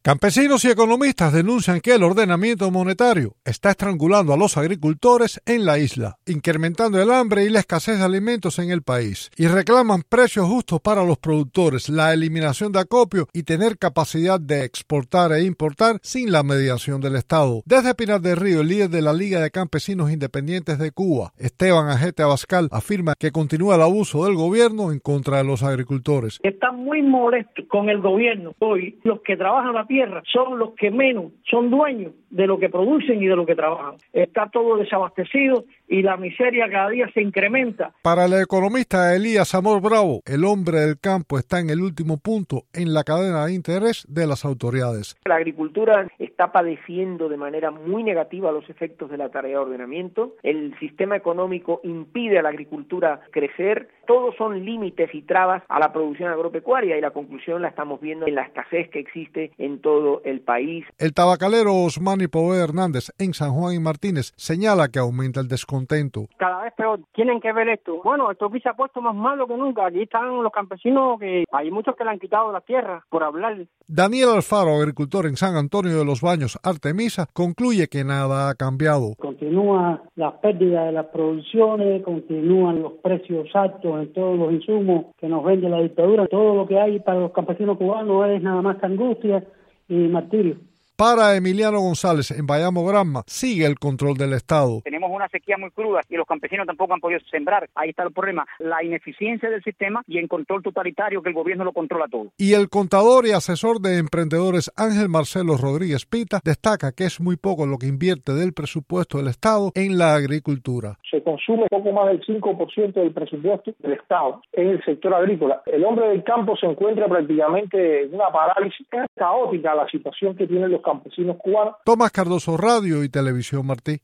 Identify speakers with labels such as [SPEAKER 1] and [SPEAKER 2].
[SPEAKER 1] Campesinos y economistas denuncian que el ordenamiento monetario está estrangulando a los agricultores en la isla, incrementando el hambre y la escasez de alimentos en el país, y reclaman precios justos para los productores, la eliminación de acopio y tener capacidad de exportar e importar sin la mediación del Estado. Desde Pinar del Río, el líder de la Liga de Campesinos Independientes de Cuba, Esteban Ajete Abascal, afirma que continúa el abuso del gobierno en contra de los agricultores.
[SPEAKER 2] Están muy molestos con el gobierno. Hoy los que trabajan la tierra son los que menos son dueños de lo que producen y de lo que trabajan. Está todo desabastecido y la miseria cada día se incrementa.
[SPEAKER 1] Para el economista Elías Amor Bravo, el hombre del campo está en el último punto en la cadena de interés de las autoridades.
[SPEAKER 3] La agricultura está padeciendo de manera muy negativa los efectos de la tarea de ordenamiento. El sistema económico impide a la agricultura crecer. Todos son límites y trabas a la producción agropecuaria y la conclusión la estamos viendo en la escasez que existe en todo el país.
[SPEAKER 1] El tabacalero Osmani Pové Hernández en San Juan y Martínez señala que aumenta el descontento.
[SPEAKER 4] Cada vez peor. Tienen que ver esto. Bueno, esto aquí se ha puesto más malo que nunca. Aquí están los campesinos que hay muchos que le han quitado la tierra por hablar.
[SPEAKER 1] Daniel Alfaro, agricultor en San Antonio de los Baños, Artemisa, concluye que nada ha cambiado.
[SPEAKER 5] Continúa la pérdida de las producciones, continúan los precios altos en todos los insumos que nos vende la dictadura. Todo lo que hay para los campesinos cubanos es nada más que angustia y martirio.
[SPEAKER 1] Para Emiliano González, en Bayamo Granma, sigue el control del Estado.
[SPEAKER 6] Tenemos una sequía muy cruda y los campesinos tampoco han podido sembrar. Ahí está el problema, la ineficiencia del sistema y el control totalitario que el gobierno lo controla todo.
[SPEAKER 1] Y el contador y asesor de emprendedores Ángel Marcelo Rodríguez Pita destaca que es muy poco lo que invierte del presupuesto del Estado en la agricultura.
[SPEAKER 7] Se consume poco más del 5% del presupuesto del Estado en el sector agrícola. El hombre del campo se encuentra prácticamente en una parálisis caótica la situación que tienen los campesinos cubanos.
[SPEAKER 1] Tomás Cardoso, Radio y Televisión Martí.